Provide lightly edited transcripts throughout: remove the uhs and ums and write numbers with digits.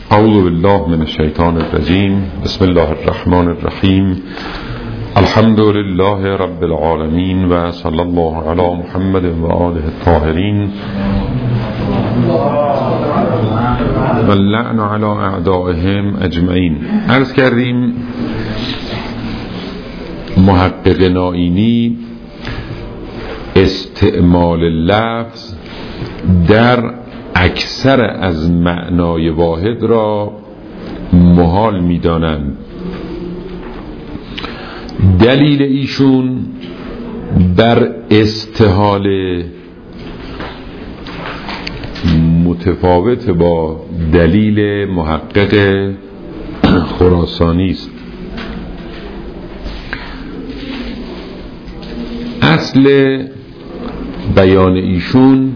اعوذ بالله من الشیطان الرجیم. بسم الله الرحمن الرحیم. الحمد لله رب العالمین و صلی الله علی محمد و آله الطاهرین و اللعن علی اعدائهم اجمعین. عرض کردیم محقق نائینی استعمال لفظ در اکثر از معنای واحد را محال می‌دانند. دلیل ایشون بر استحال متفاوت با دلیل محقق خراسانی است. اصل بیان ایشون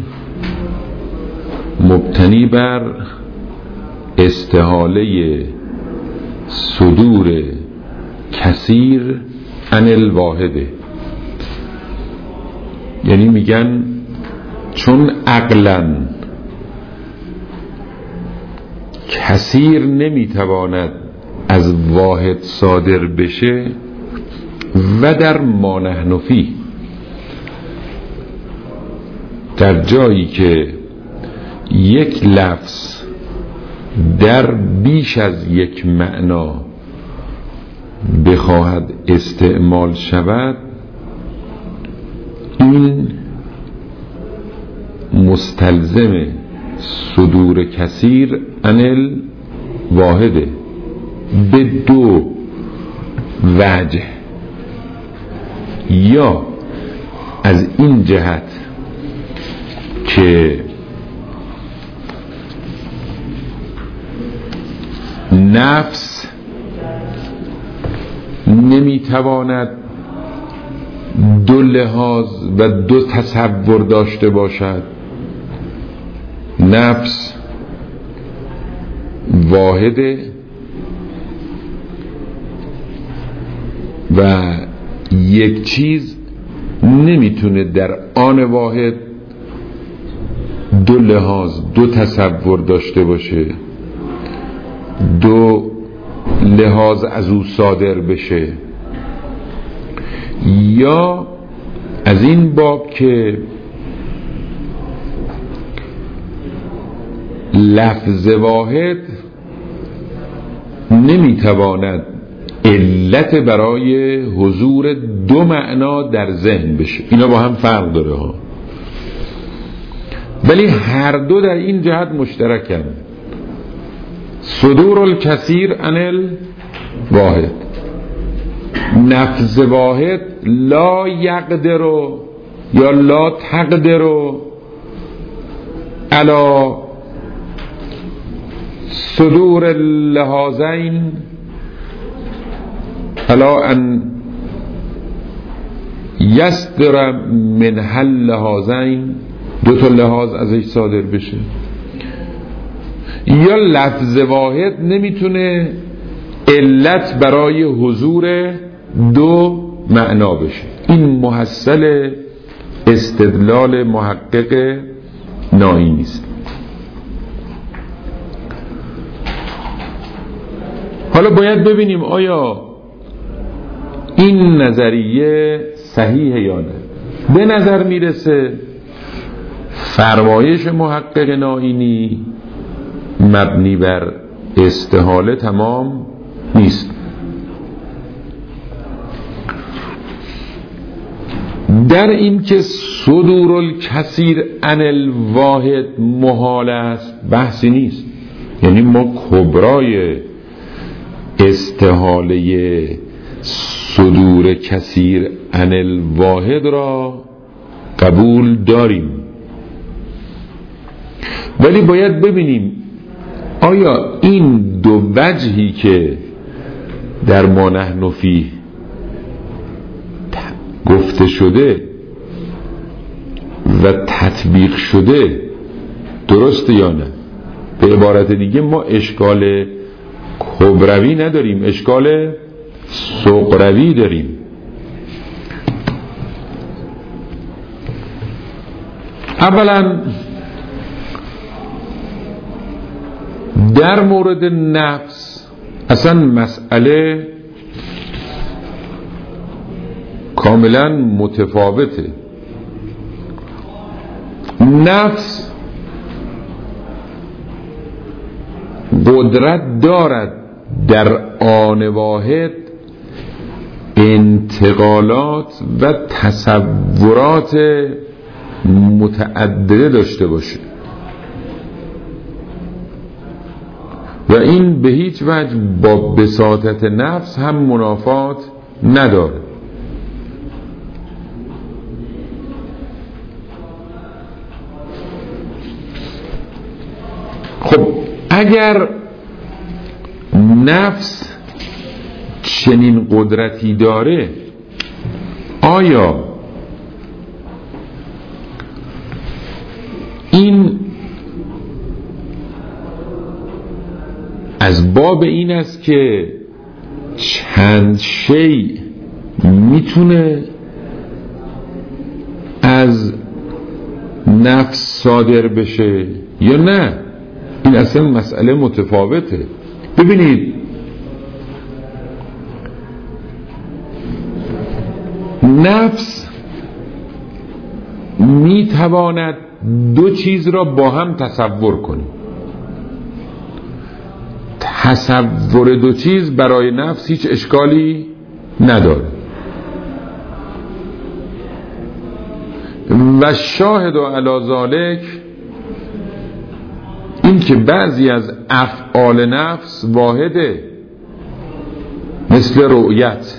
مبتنی بر استحاله صدور کثیر عن الواحده، یعنی میگن چون عقلاً کثیر نمیتواند از واحد صادر بشه و در ما نحن فیه، در جایی که یک لفظ در بیش از یک معنا بخواهد استعمال شود، این مستلزم صدور کثیر عن الواحده به دو وجه. یا از این جهت که نفس نمیتواند دو لحاظ و دو تصور داشته باشد، نفس واحده و یک چیز نمیتونه در آن واحد دو لحاظ دو تصور داشته باشه، دو لحاظ از او صادر بشه. یا از این باب که لفظ واحد نمیتواند علت برای حضور دو معنا در ذهن بشه. اینا با هم فرق داره ها، ولی هر دو در این جهت مشترکن. صدور الکثیر عن الواحد، نفس واحد لا یقدر یا لا تقدر علی صدور اللحاظین علا ان یصدر من هل لحاظین، دو تا لحاظ ازش صادر بشه. یا لفظ واحد نمیتونه علت برای حضور دو معنا بشه. این محصل استدلال محقق نائینی است. حالا باید ببینیم آیا این نظریه صحیحه یا نه. به نظر میرسه فرمایش محقق نائینی مبنی بر استحاله تمام نیست. در این که صدور الکثیر عن الواحد محال است بحثی نیست. یعنی ما کبرای استحاله صدور کثیر عن الواحد را قبول داریم، ولی باید ببینیم آیا این دو وجهی که در ما نحن فیه گفته شده و تطبیق شده درسته یا نه. به عبارت دیگه ما اشکال کبروی نداریم، اشکال صغروی داریم. اولا در مورد نفس اصلا مسئله کاملا متفاوته. نفس قدرت دارد در آن واحد انتقالات و تصورات متعدده داشته باشه و این به هیچ وجه با بساطت نفس هم منافات نداره. خب اگر نفس چنین قدرتی داره، آیا این از باب این است که چند شی میتونه از نفس صادر بشه یا نه؟ این اصلا مسئله متفاوته. ببینید نفس میتواند دو چیز را با هم تصور کنه. تصور دو چیز برای نفس هیچ اشکالی نداره و شاهد علی ذالک این که بعضی از افعال نفس واحده مثل رؤیت،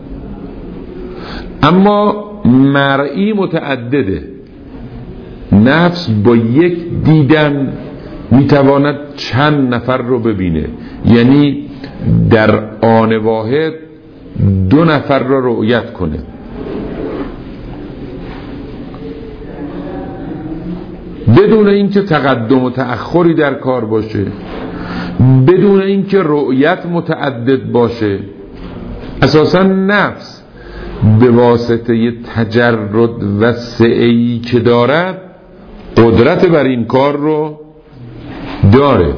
اما مرئی متعدده. نفس با یک دیدن میتواند چند نفر رو ببینه، یعنی در آن واحد دو نفر رو رؤیت کنه. بدون اینکه تقدم و تأخری در کار باشه، بدون اینکه رؤیت متعدد باشه. اساسا نفس به واسطه تجرد و سعی که دارد قدرت بر این کار رو داره.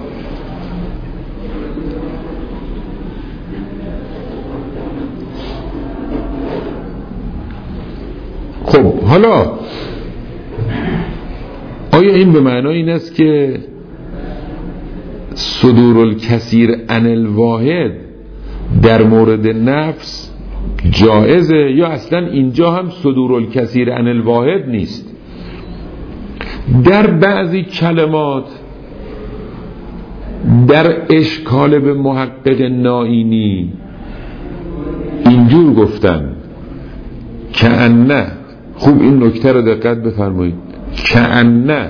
خب حالا آیا این به معنای این است که صدور الکثیر عن الواحد در مورد نفس جائزه، یا اصلا اینجا هم صدور الکثیر عن الواحد نیست؟ در بعضی کلمات در اشکال به محقق نائینی اینجور گفتن کأنه، خوب این نکته رو دقت بفرمایید، کأنه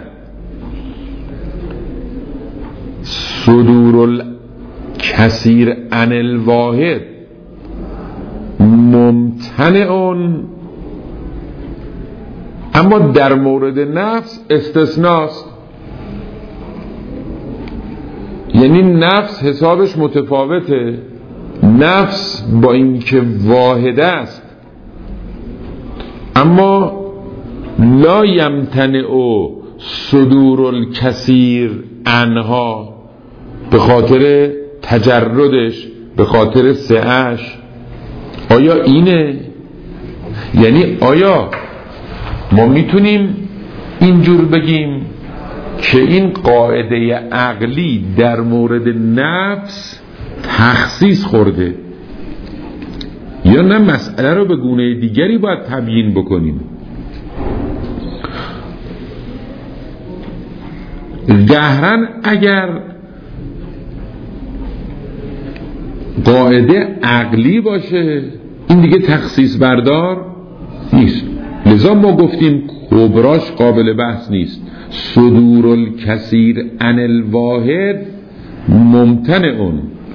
صدور الکثیر عن الواحد ممتنع، اما در مورد نفس استثناست. یعنی نفس حسابش متفاوته. نفس با اینکه واحد است اما لا یمتنع صدور الکثیر عنها، به خاطر تجردش، به خاطر سعه‌اش. آیا اینه؟ یعنی آیا ما میتونیم اینجور بگیم که این قاعده عقلی در مورد نفس تخصیص خورده، یا نه مسئله رو به گونه دیگری باید تبیین بکنیم؟ ظاهراً اگر قاعده عقلی باشه این دیگه تخصیص بردار نیست. لذا ما گفتیم کبراش قابل بحث نیست. صدور الکثیر عن الواحد ممتنع،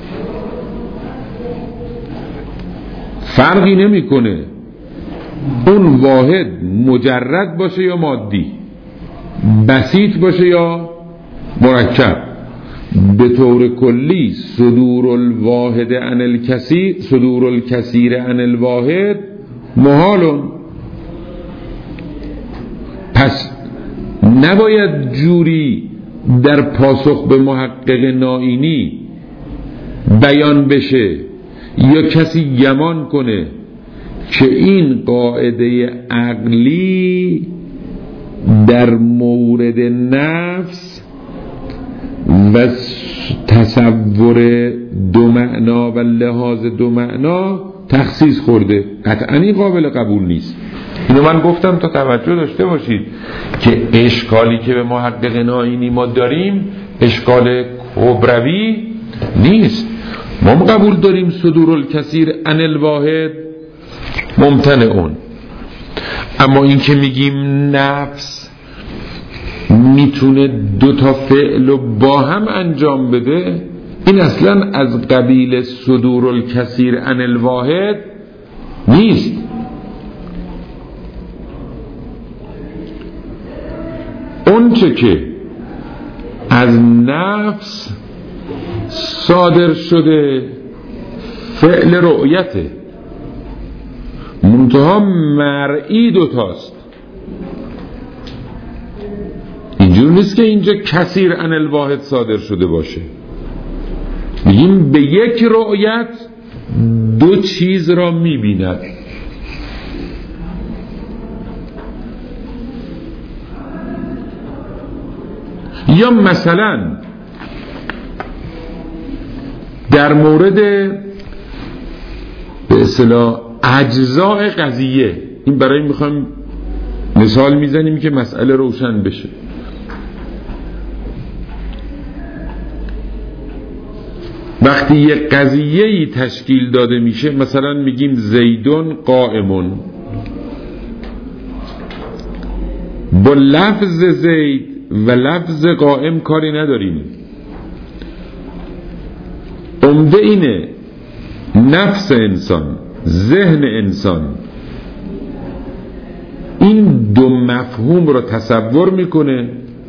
فرقی نمیکنه اون واحد مجرد باشه یا مادی، بسیط باشه یا مرکب. به طور کلی صدور الواحد عن الکثیر، صدور الکثیر عن الواحد محال. پس نباید جوری در پاسخ به محقق نائینی بیان بشه یا کسی گمان کنه که این قاعده عقلی در مورد نفس و تصور دو معنا و لحاظ دو معنا تخصیص خورده، قطعا این قابل قبول نیست. اینو من گفتم تا توجه داشته باشید که اشکالی که به محقق نائینی ما داریم اشکال کبروی نیست. ما قبول داریم صدور الکثیر عن الواحد ممتنع اون، اما این که میگیم نفس میتونه دو تا فعل رو با هم انجام بده، این اصلا از قبیل صدور الکثیر عن الواحد نیست. اون چه که از نفس صادر شده فعل رؤیته، منتها مرئی دوتاست. اینجور نیست که اینجا کثیر عن الواحد صادر شده باشه. میگیم به یک رؤیت دو چیز را میبیند. یا مثلا در مورد به اصطلاح اجزاء قضیه، این برای میخوایم مثال میزنیم که مسئله روشن بشه. وقتی یک قضیه‌ای تشکیل داده میشه، مثلا میگیم زیدون قائمون، با لفظ زید و لفظ قائم کاری نداریم. عمده اینه نفس انسان، ذهن انسان این دو مفهوم رو تصور میکنه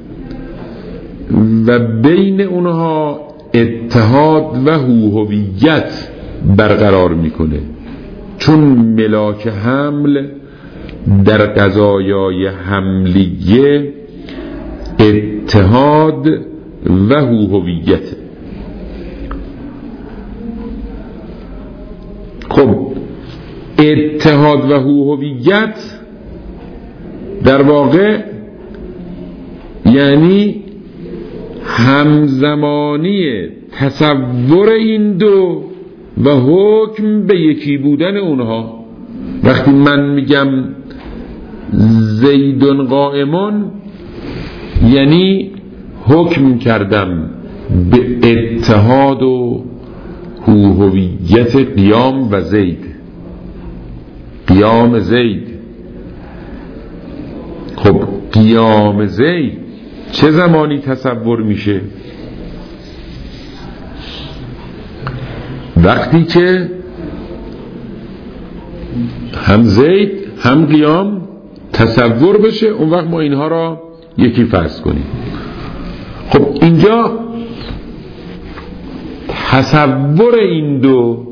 و بین اونها اتحاد و هویت برقرار میکنه، چون ملاک حمل در قضایای حملیه اتحاد و هویت. خب اتحاد و هویت در واقع یعنی همزمانی تصور این دو و حکم به یکی بودن اونها. وقتی من میگم زیدون قائمون یعنی حکم کردم به اتحاد و هویت قیام و زید، قیام زید. خب قیام زید چه زمانی تصور میشه؟ وقتی که هم زید هم قیام تصور بشه، اون وقت ما اینها را یکی فرض کنیم. خب اینجا تصور این دو،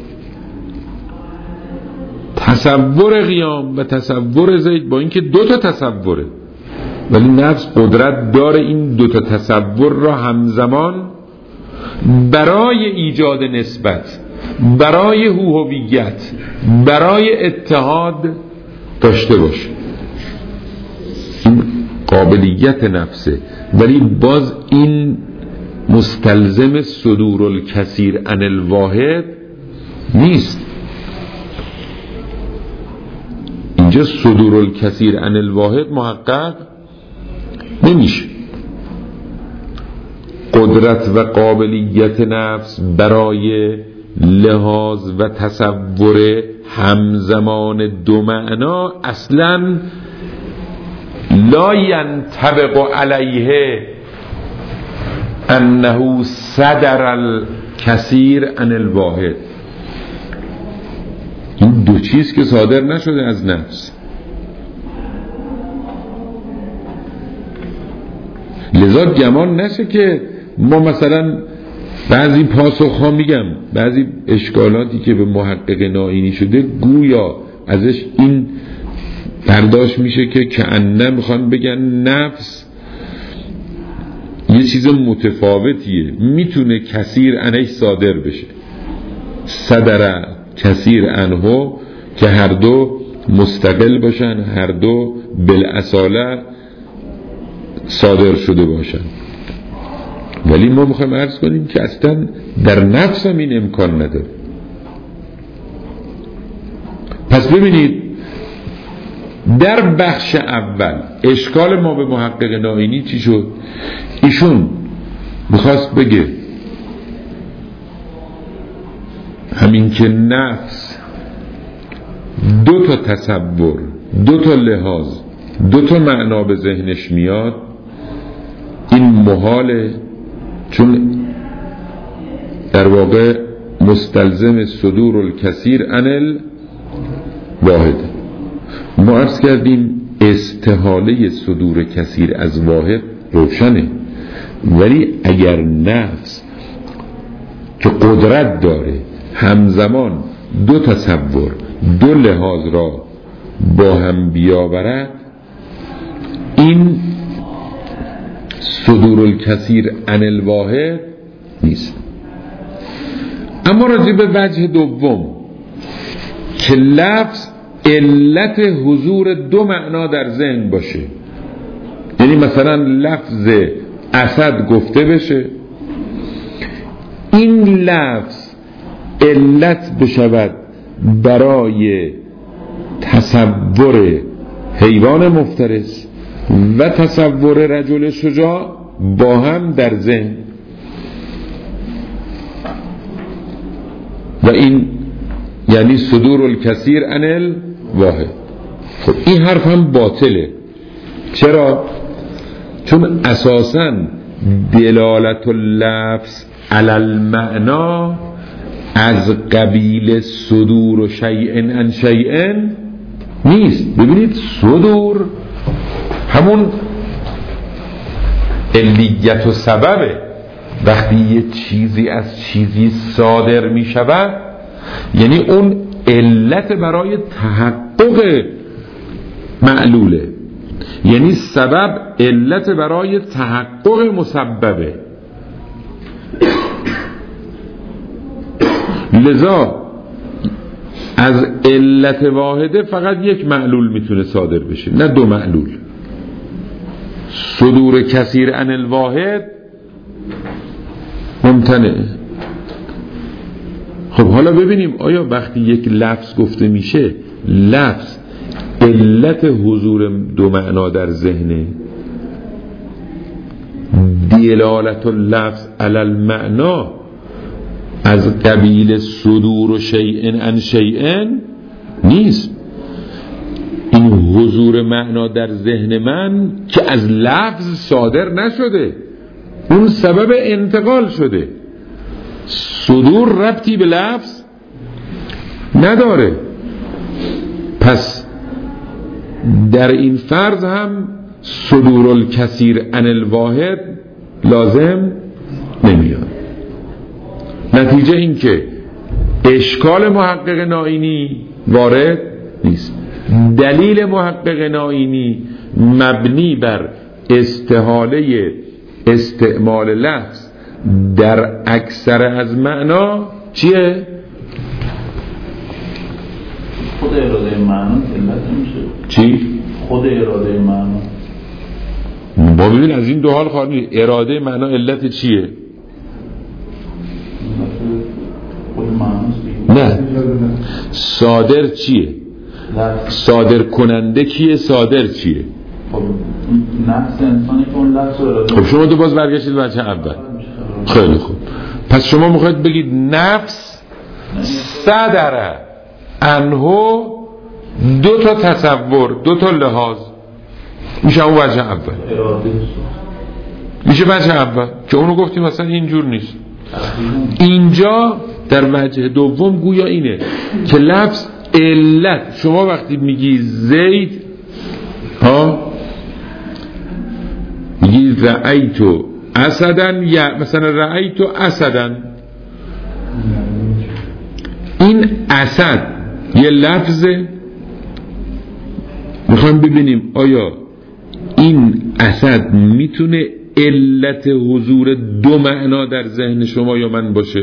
تصور قیام و تصور زید، با اینکه دو تا تصوره ولی نفس قدرت داره این دو تا تصور را همزمان برای ایجاد نسبت، برای هویت، برای اتحاد داشته باشه. این قابلیت نفسه، ولی باز این مستلزم صدور الکثیر عن الواحد نیست. اینجا صدور الکثیر عن الواحد محقق نمیشه. قدرت و قابلیت نفس برای لحاظ و تصور همزمان دو معنا اصلا لا ینطبق علیه انه صدر الکثیر عن الواحد. این دو چیز که صادر نشده از نفس، لذا گمان نشه که ما مثلا بعضی پاسخ ها، میگم بعضی اشکالاتی که به محقق نائینی شده گویا ازش این برداشت میشه که کأنه میخوان بگن نفس یه چیز متفاوتیه، میتونه کثیر عنه صادر بشه. صدر کثیر عنه که هر دو مستقل باشن، هر دو بالاصاله صادر شده باشن. ولی ما میخوایم عرض کنیم که اصلا در نفس هم این امکان نداره. پس ببینید در بخش اول اشکال ما به محقق نائینی چی شد؟ ایشون میخواست بگه همین که نفس دو تا تصور، دو تا لحاظ، دو تا معنا به ذهنش میاد، این محاله، چون در واقع مستلزم صدور الکثیر عن الواحد. ما عرض کردیم استحاله صدور کثیر از واحد روشنه، ولی اگر نفس که قدرت داره همزمان دو تصور، دو لحاظ را با هم بیاورد، این صدور الکثیر عن الواحد نیست. اما راجع به وجه دوم که لفظ علت حضور دو معنا در ذهن باشه، یعنی مثلا لفظ اسد گفته بشه، این لفظ علت بشود برای تصور حیوان مفترس و تصور رجل شجاع با هم در ذهن، و این یعنی صدور الکثیر عن الواحد. خب این حرف هم باطله. چرا؟ چون اساساً دلالت اللفظ علی المعنا از قبیل صدور و شیئن عن شیئن نیست. ببینید صدور همون علیت و سببه. وقتی یه چیزی از چیزی صادر می شود یعنی اون علت برای تحقق معلوله، یعنی سبب علت برای تحقق مسببه. لذا از علت واحده فقط یک معلول میتونه صادر بشه، نه دو معلول. صدور کثیر عن الواحد ممتنعه. خب حالا ببینیم آیا وقتی یک لفظ گفته میشه لفظ علت حضور دو معنا در ذهنه، دلالت اللفظ علی المعنا از قبیل صدور و شیئن عن شیئن نیست. این حضور معنا در ذهن من که از لفظ صادر نشده، اون سبب انتقال شده. صدور ربطی به لفظ نداره. پس در این فرض هم صدور الکثیر عن الواحد لازم نمیاد. نتیجه این که اشکال محقق نائینی وارد نیست. دلیل محقق نائینی مبنی بر استحاله استعمال لفظ در اکثر از معنا چیه؟ خود اراده معنا علت نمیشه. چی؟ خود اراده معنا. ما ببین از این دو حال خواهی اراده معنا علت چیه؟ خود معناست. نه، صادر چیه؟ صادر کننده کیه؟ صادر چیه؟ خب نفس انسانی که اون لفظ اراده. خب شما دو باز برگشتید بچه اول. خیلی خوب. پس شما میخواید بگید نفس صدر عنه دو تا تصور، دو تا لحاظ، میشه اون وجه اول، میشه وجه اول که اونو گفتیم مثلا اینجور نیست. اینجا در وجه دوم گویا اینه که لفظ علت، شما وقتی میگی زید میگی رأیتو اسدن، یا مثلا رأیتو اسدن، این اسد یه لفظه. میخوایم ببینیم آیا این اسد میتونه علت حضور دو معنا در ذهن شما یا من باشه؟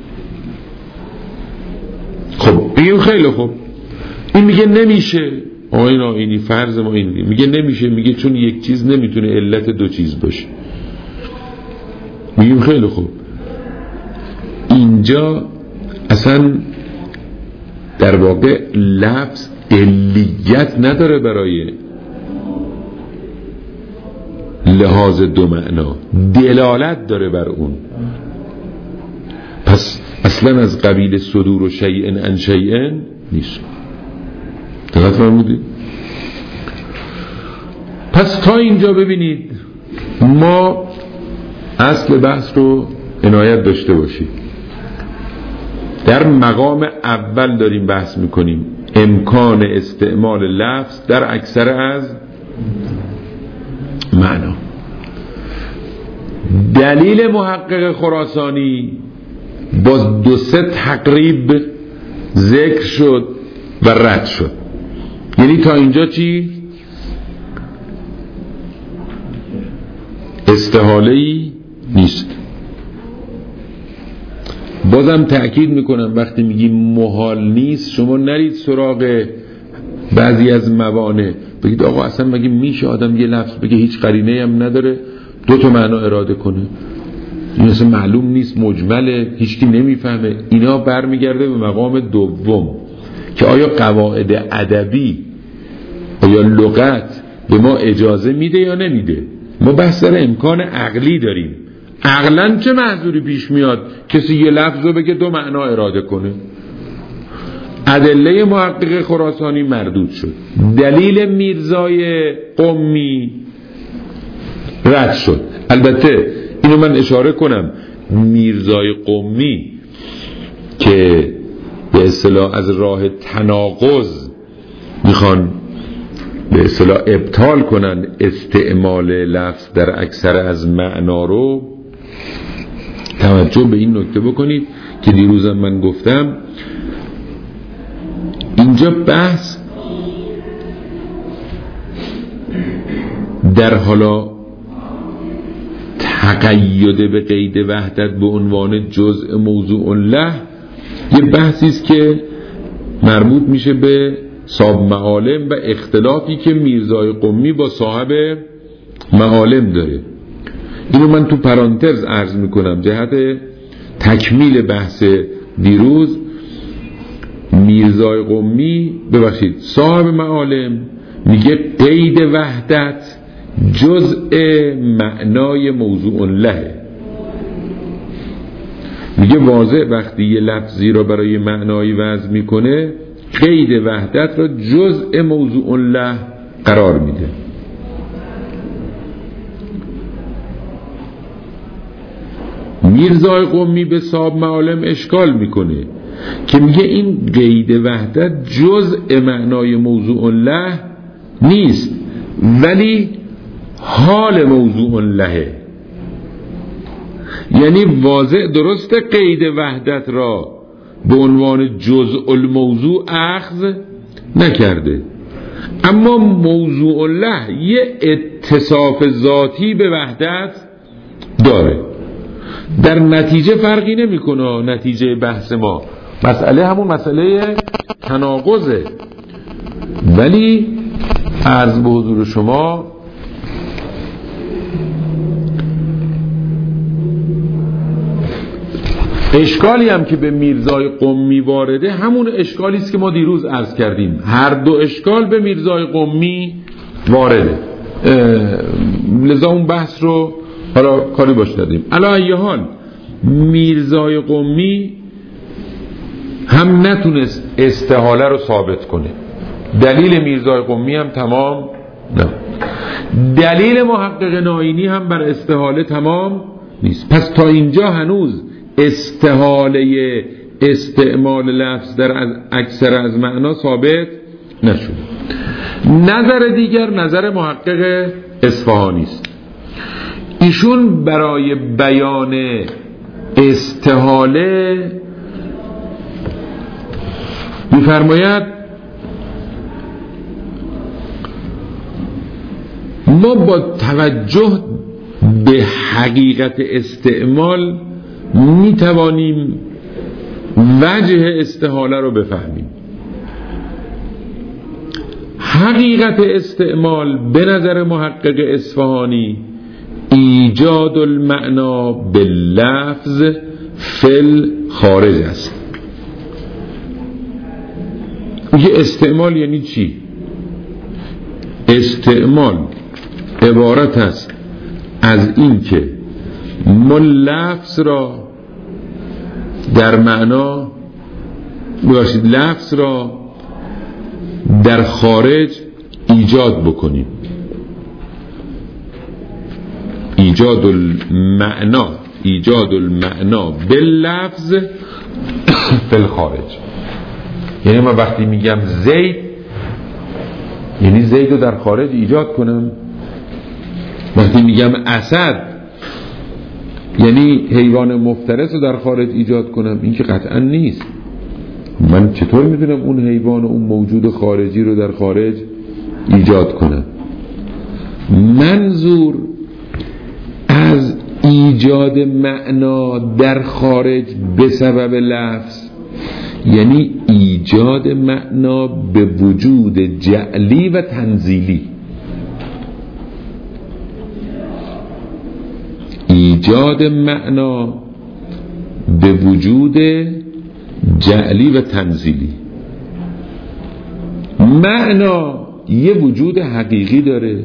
خب بگیم خیلی خوب، این میگه نمیشه. اینی فرض ما این میگه نمیشه، میگه چون یک چیز نمیتونه علت دو چیز باشه. میگیم خیلی خوب، اینجا اصلا در واقع لفظ علیت نداره برای لحاظ دو معنا، دلالت داره بر اون. پس اصلا از قبیل صدور و شیئن ان شیئن نیست. دقت فرمودید؟ پس تا اینجا ببینید ما اصل بحث رو عنایت داشته باشید. در مقام اول داریم بحث میکنیم امکان استعمال لفظ در اکثر از معنا. دلیل محقق خراسانی با 2-3 تقریب ذکر شد و رد شد. یعنی تا اینجا چی؟ استحاله‌ای نیست. بازم تأکید میکنم وقتی میگیم محال نیست، شما نرید سراغ بعضی از موانع بگید آقا اصلا مگه میشه آدم یه لفظ بگه هیچ قرینه هم نداره 2 معنا اراده کنه؟ این اصلا معلوم نیست، مجمله، هیچکی نمیفهمه. اینا برمیگرده به مقام دوم که آیا قواعد ادبی، آیا لغت به ما اجازه میده یا نمیده. ما بحث در امکان عقلی داریم. عقلاً چه محذوری پیش میاد کسی یه لفظ رو بگه 2 معنا اراده کنه؟ ادله محقق خراسانی مردود شد، دلیل میرزای قمی رد شد. البته اینو من اشاره کنم، میرزای قمی که به اصطلاح از راه تناقض میخوان به اصطلاح ابطال کنن استعمال لفظ در اکثر از معنا رو، توجه به این نکته بکنید که دیروزم من گفتم اینجا بحث در حالا تقید به قید وحدت به عنوان جزء موضوع له یه بحثی است که مربوط میشه به صاحب معالم و اختلافی که میرزای قمی با صاحب معالم داره. اینو من تو پرانتز عرض میکنم جهت تکمیل بحث دیروز. میرزای قمی صاحب معالم میگه قید وحدت جزء معنای موضوع له. میگه واضح وقتی یه لفظی را برای معنایی وضع میکنه قید وحدت را جزء موضوع له قرار میده. میرزای قمی به صاحب معالم اشکال میکنه که میگه این قید وحدت جزء معنای موضوع له نیست ولی حال موضوع له. یعنی واضح درسته قید وحدت را به عنوان جزء الموضوع اخذ نکرده، اما موضوع له یه اتصاف ذاتی به وحدت داره. در نتیجه فرقی نمیکنه. نتیجه بحث ما مسئله همون مسئله تناقضه، ولی عرض به حضور شما اشکالی هم که به میرزای قمی وارده همون اشکالی است که ما دیروز عرض کردیم. هر دو اشکال به میرزای قمی وارده، لذا اون بحث رو حالا کاری باش دادیم. علی ای حال میرزای قمی هم نتونست استحاله رو ثابت کنه. دلیل میرزای قمی هم تمام نه. دلیل محقق ناینی هم بر استحاله تمام نیست. پس تا اینجا هنوز استحاله استعمال لفظ در اکثر از معنا ثابت نشد. نظر دیگر نظر محقق اصفهانی است. ایشون برای بیان استحاله می‌فرماید ما با توجه به حقیقت استعمال می توانیم وجه استحاله رو بفهمیم. حقیقت استعمال به نظر محقق اصفهانی ایجاد المعنا باللفظ فی الخارج است. میگه استعمال یعنی چی؟ استعمال عبارت است از این که ما لفظ را در معنا باشید لفظ را در خارج ایجاد بکنیم. ایجاد المعنا باللفظ فی الخارج. یعنی من وقتی میگم زید یعنی زید رو در خارج ایجاد کنم. وقتی میگم اسد یعنی حیوان مفترس رو در خارج ایجاد کنم. این که قطعا نیست. من چطور میدونم اون حیوان و اون موجود خارجی رو در خارج ایجاد کنم؟ منظور از ایجاد معنا در خارج به سبب لفظ یعنی ایجاد معنا به وجود جعلی و تنزیلی. ایجاد معنا به وجود جعلی و تنزیلی. معنا یه وجود حقیقی داره،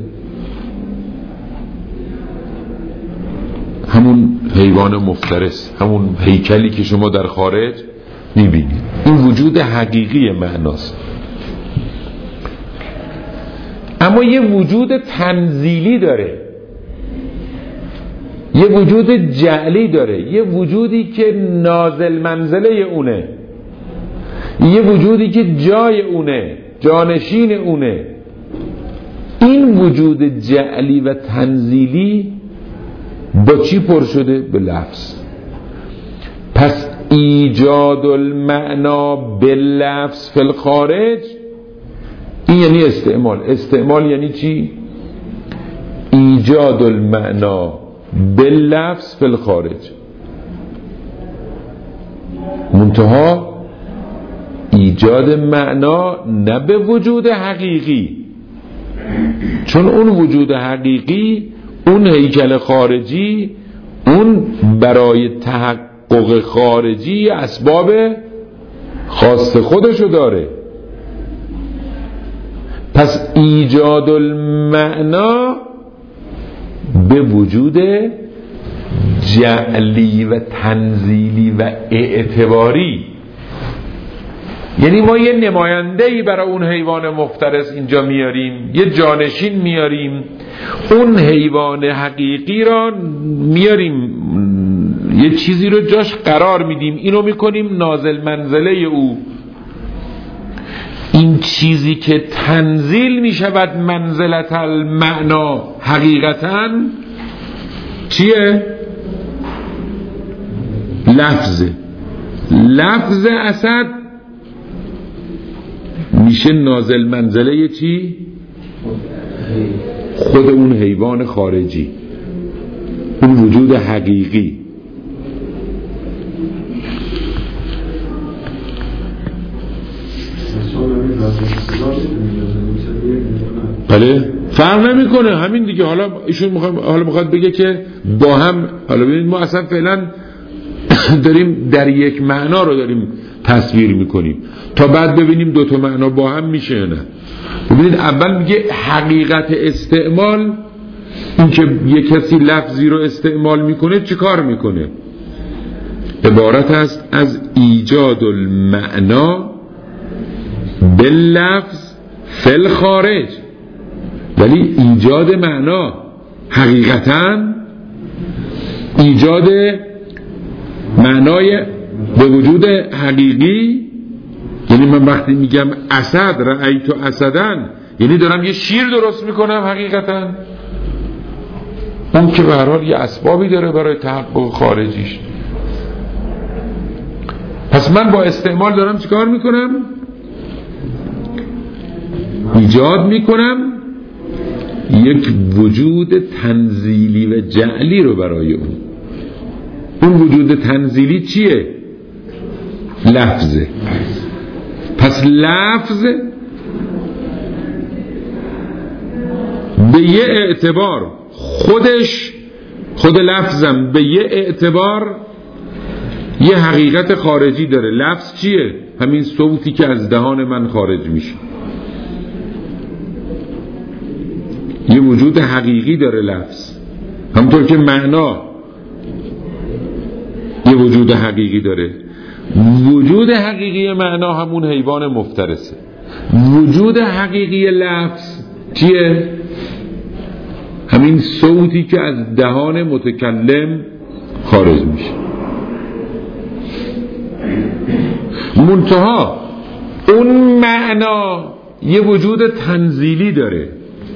همون حیوان مفترس، همون هیکلی که شما در خارج میبینید، این وجود حقیقی معناست. اما یه وجود تنزیلی داره، یه وجود جعلی داره، یه وجودی که نازل منزله اونه، یه وجودی که جای اونه، جانشین اونه. این وجود جعلی و تنزیلی با چی پر شده؟ به لفظ. پس ایجاد المعنا باللفظ فی الخارج این یعنی استعمال. استعمال یعنی چی؟ ایجاد المعنا باللفظ فی الخارج. منتها ایجاد معنا نه به وجود حقیقی، چون اون وجود حقیقی، اون هیکل خارجی، اون برای تحقق خارجی اسباب خاص خودشو داره. پس ایجاد المعنا به وجود جعلی و تنزیلی و اعتباری، یعنی ما یه نماینده‌ای برای اون حیوان مفترس اینجا میاریم، یه جانشین میاریم، اون حیوان حقیقی را میاریم، یه چیزی رو جاش قرار میدیم، اینو میکنیم نازل منزله او. این چیزی که تنزیل میشود منزلت المعنا حقیقتا چیه؟ لفظ اسد میشه نازل منزله چی؟ خود اون حیوان خارجی، اون وجود حقیقی. بله فرق نمیکنه، همین دیگه. حالا ایشون میخواد بگه که با هم، حالا ببینید ما اصلا فعلا داریم در یک معنا رو داریم تصویر میکنیم تا بعد ببینیم دوتا معنا با هم میشه یا نه. ببینید اول میگه حقیقت استعمال، این که یک کسی لفظی رو استعمال میکنه چه کار میکنه؟ عبارت است از ایجاد المعنا باللفظ فی الخارج. ولی ایجاد معنا حقیقتا ایجاد معنای به وجود حقیقی، یعنی من وقتی میگم اسد رأیت اسدن یعنی دارم یه شیر درست میکنم حقیقتا، اون که به هر حال یه اسبابی داره برای تحقق خارجیش. پس من با استعمال دارم چیکار میکنم؟ ایجاد میکنم یک وجود تنزیلی و جعلی رو برای اون وجود تنزیلی چیه؟ لفظه. پس لفظ به یه اعتبار خود لفظم به یه اعتبار یه حقیقت خارجی داره. لفظ چیه؟ همین صوتی که از دهان من خارج میشه. یه وجود حقیقی داره لفظ، همونطور که معنا یه وجود حقیقی داره. وجود حقیقی معنا همون حیوان مفترسه. وجود حقیقی لفظ چیه؟ همین صوتی که از دهان متکلم خارج میشه. منتها اون معنا یه وجود تنزیلی داره.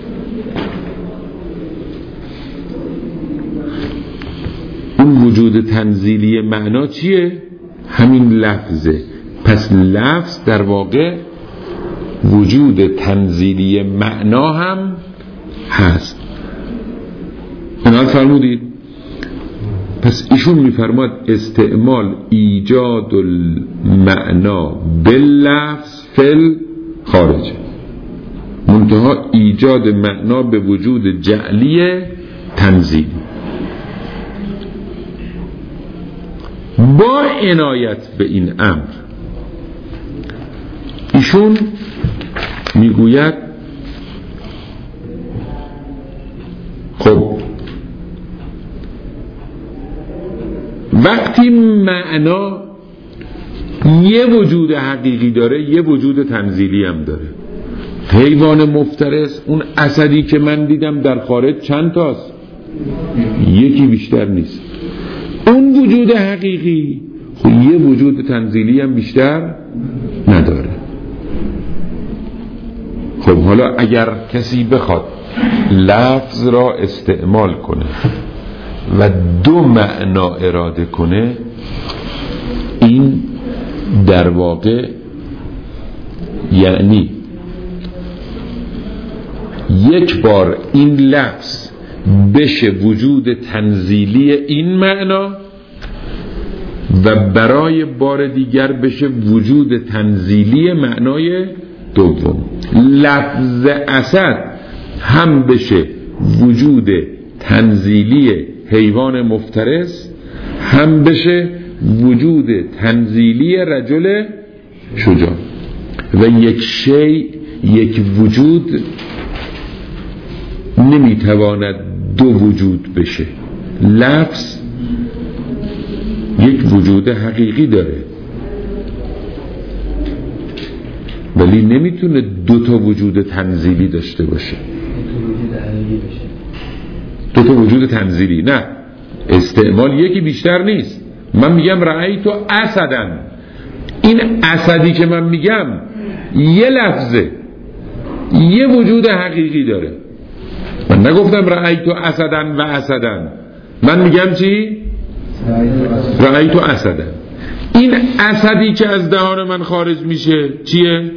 اون وجود تنزیلی معنا چیه؟ همین لفظه. پس لفظ در واقع وجود تنزیلی معنا هم هست. اینها فرمودید. پس ایشون میفرماد استعمال ایجاد المعنا باللفظ فل خارجه، منتها ایجاد معنا به وجود جعلی تنزیلی. با عنایت به این امر ایشون میگوید خب وقتی معنا یه وجود حقیقی داره یه وجود تنزیلی هم داره. حیوان مفترس، اون اسدی که من دیدم در خارج چند تاست؟ یکی بیشتر نیست. اون وجود حقیقی خب یه وجود تنزیلی هم بیشتر نداره. خب حالا اگر کسی بخواد لفظ را استعمال کنه و دو معنا اراده کنه، این در واقع یعنی یک بار این لفظ بشه وجود تنزیلی این معنا و برای بار دیگر بشه وجود تنزیلی معنای دوم. لفظ اسد هم بشه وجود تنزیلی حیوان مفترس، هم بشه وجود تنزیلی رجل شجاع. و یک شیء، یک وجود نمیتواند دو وجود بشه. لفظ یک وجود حقیقی داره ولی نمیتونه دو تا وجود تنزیلی داشته باشه. دو تا وجود تنزیلی نه، استعمال یکی بیشتر نیست. من میگم رأیت اسدن، این اسدی که من میگم یه لفظه، یه وجود حقیقی داره. من نگفتم رأیت اسدن و اسدن، من میگم چی؟ رأیت اسدن. این اسدی که از دهان من خارج میشه چیه؟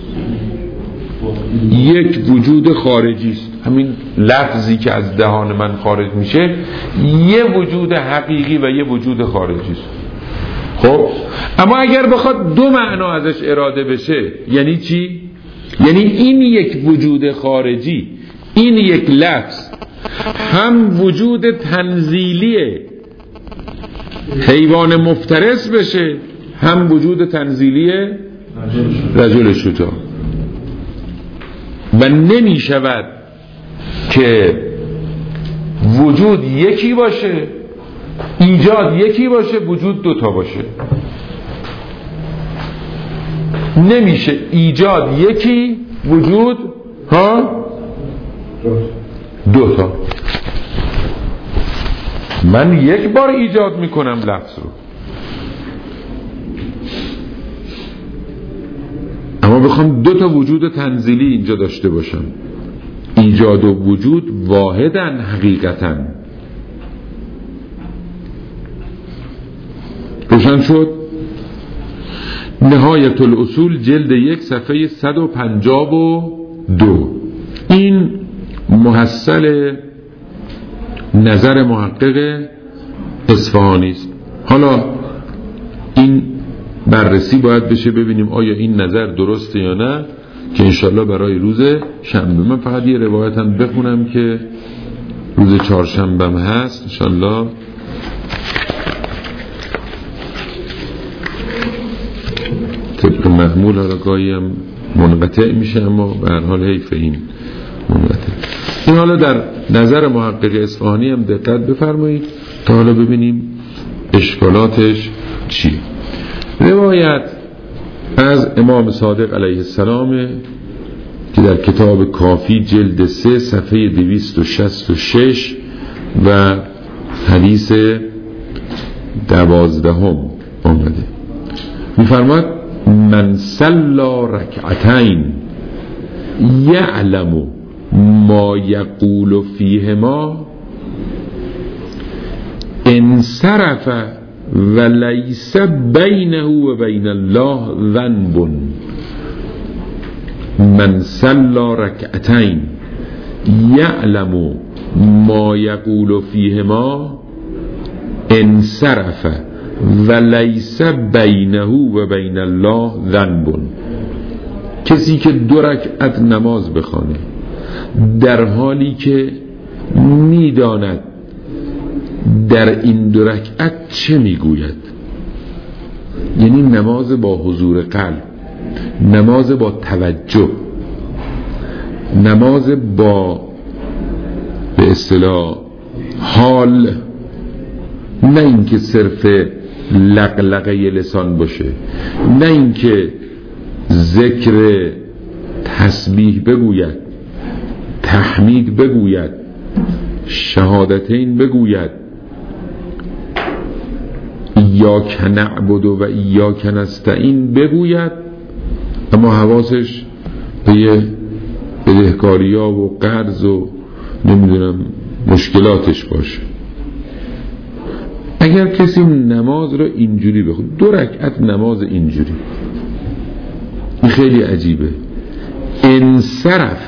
یک وجود خارجی است. همین لفظی که از دهان من خارج میشه یه وجود حقیقی و یه وجود خارجی است. خب اما اگر بخواد دو معنا ازش اراده بشه یعنی چی؟ یعنی این یک وجود خارجی، این یک لفظ هم وجود تنزیلی حیوان مفترس بشه، هم وجود تنزیلی رجل شجاع. و نمی شود که وجود یکی باشه، ایجاد یکی باشه، وجود دوتا باشه. نمیشه ایجاد یکی، وجود دوتا. من یک بار ایجاد میکنم لفظ رو، اما بخوام دو تا وجود تنزیلی اینجا داشته باشم، ایجاد و وجود واحدن حقیقتاً. روشن شد؟ نهایت الاصول جلد 1 صفحه 152. این محقق مفصل نظر محقق اصفهانی است. حالا این بررسی باید بشه ببینیم آیا این نظر درسته یا نه، که انشالله برای روز شنبه. من فقط یه روایت هم بخونم که روز چهارشنبه هست انشالله. طبق معمول حالا گاهی هم منقطع میشه، اما به هر حال حیف این منقطع. این حالا در نظر محقق اصفهانی هم دقت بفرمایید تا حالا ببینیم اشکالاتش چیه. روایت از امام صادق علیه السلام که در کتاب کافی جلد 3 صفحه 266 و حدیث 12 آمده. می‌فرماید من صلی رکعتین یعلم ما یقول فیهما انصرف ولیس بینه و بین الله ذنب. من صلی رکعتین یعلم ما یقول فیهما انصرف ولیس بینه و بین الله ذنب. کسی که 2 رکعت نماز بخوانه در حالی که میداند در این 2 رکعت چه میگوید، یعنی نماز با حضور قلب، نماز با توجه، نماز با به اصطلاح حال، نه اینکه صرف لقلقه لسان باشه، نه اینکه ذکر تسبیح بگوید، تحمید بگوید، شهادتین بگوید، ایاک نعبد و ایاک نستعین بگوید، اما حواسش به بدهکاری‌ها و قرض و نمیدونم مشکلاتش باشه. اگر کسی نماز رو اینجوری بخونه، 2 رکعت نماز اینجوری، این خیلی عجیبه. انصرف،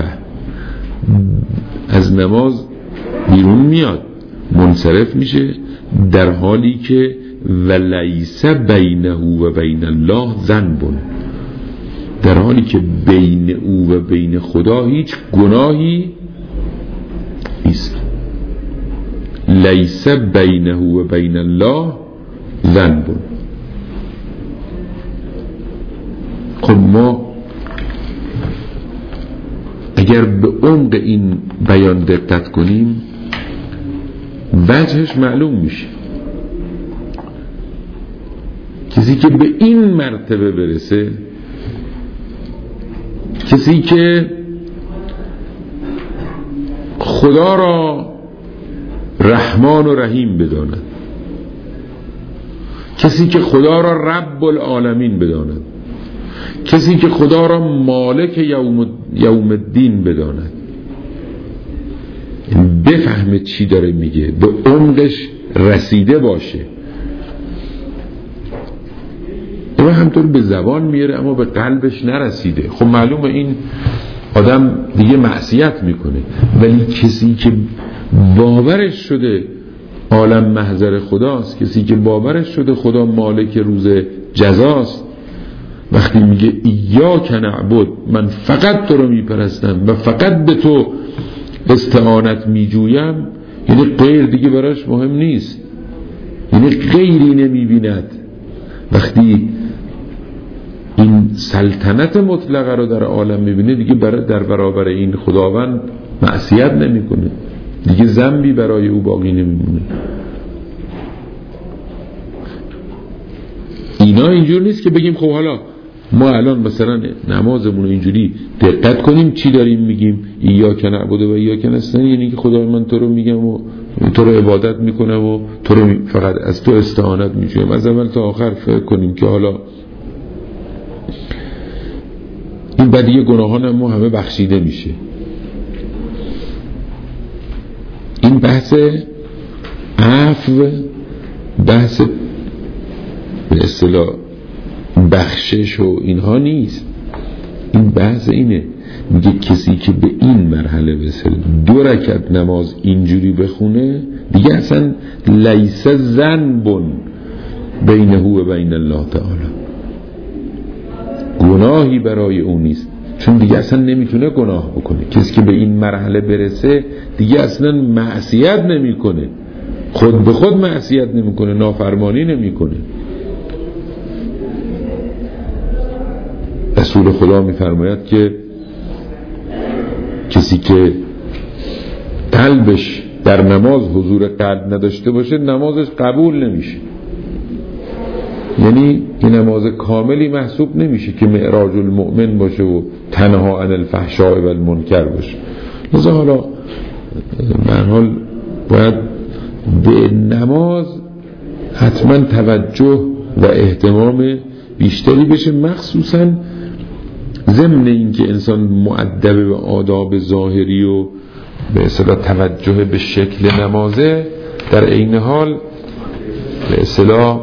از نماز بیرون میاد، منصرف میشه، در حالی که ولیس بینه و بین الله ذنب، در حالی که بین او و بین خدا هیچ گناهی نیست. لیس بینه و بین الله ذنب. خب ما اگر به عمق این بیان دقت کنیم وجهش معلوم میشه. کسی که به این مرتبه برسه، کسی که خدا را رحمان و رحیم بداند، کسی که خدا را رب العالمین بداند، کسی که خدا را مالک یوم الدین بداند، بفهمه چی داره میگه، به عمقش رسیده باشه. و همطور به زبان میاره اما به قلبش نرسیده، خب معلومه این آدم دیگه معصیت میکنه. ولی کسی که باورش شده عالم محضر خداست، کسی که باورش شده خدا مالک روز جزاست، وقتی میگه ایاک نعبد، من فقط تو رو میپرستم و فقط به تو استعانت میجویم، یعنی غیر دیگه براش مهم نیست، یعنی غیری نمیبیند. وقتی این سلطنت مطلقه رو در عالم میبینه دیگه در برابر این خداوند معصیت نمیکنه، دیگه ذنبی برای او باقی نمیمونه. اینا اینجور نیست که بگیم خب حالا ما الان مثلا نمازمون رو اینجوری دقت کنیم چی داریم میگیم، ایاک نعبد و ایاک نستعین، یعنی که خدای من تو رو میگم و تو رو عبادت میکنم و تو رو فقط از تو استعانت میجویم. از اول تا آخر فکر کنیم که حالا این بدیه گناهان ما همه بخشیده میشه. این بحث عفو، بحث به اصطلاح بخشش و اینها نیست. این بحث اینه میگه کسی که به این مرحله برسه 2 رکعت نماز اینجوری بخونه دیگه اصلا لیس ذنب بینه و بین الله تعالی، گناهی برای اون نیست، چون دیگه اصلا نمیتونه گناه بکنه. کسی که به این مرحله برسه دیگه اصلا معصیت نمیکنه، خود به خود معصیت نمیکنه، نافرمانی نمیکنه. رسول خدا میفرماید که کسی که قلبش در نماز حضور قلب نداشته باشه نمازش قبول نمیشه، یعنی این نماز کاملی محسوب نمیشه که معراج المؤمن باشه و تنها عن الفحشاء و المنکر باشه. لذا حالا به هر حال باید به نماز حتما توجه و اهتمام بیشتری بشه، مخصوصا ضمن این که انسان مؤدب به آداب ظاهری و به اصطلاح توجه به شکل نمازه، در عین حال به اصطلاح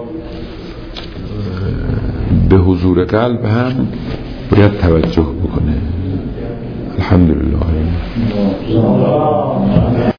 به حضور قلب هم باید توجه بکنه. الحمدلله.